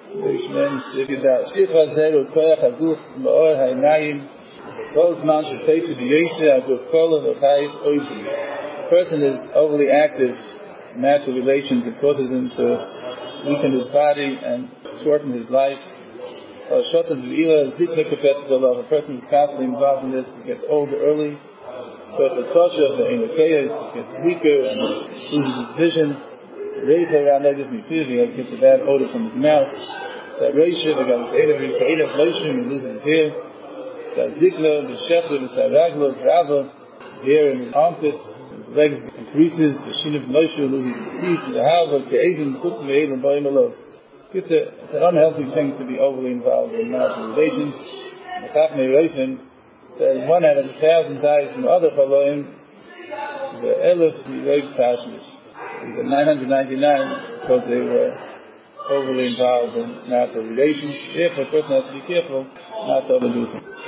Ishmael Sikida Shikha Zero Koyach Aguf Ma'or Hainayim Those man should take to the Yese Aguf Kola V'chayit Oizi. A person is overly active in natural relations. It causes him to weaken his body and shorten his life. Shotan V'ila Zikna Kefet V'lav. A person is constantly involved in this. He gets older early. So if the Tosha of the Einokeya gets weaker and loses his vision, Reif around Negative Mifir, he gets a bad odor from his mouth. So Reisha, the guy is Eidaf Loishim, he loses his hair. So Zikla, the Shechler, the Saragla, the Rava, his hair in his armpits, his legs increases, the Shinif Loishu loses his teeth, the Halva, the Eidin, the Kutzim, the Eidin, Boim Alos. It's an unhealthy thing to be overly involved in marital relations. The Chachmei Reifim says 1 out of 1,000 dies from other Chaloim, the Elis, the Reif Tashmish. The 999 because they were overly involved in marital relations. Therefore, a person has to be careful not to overdo things.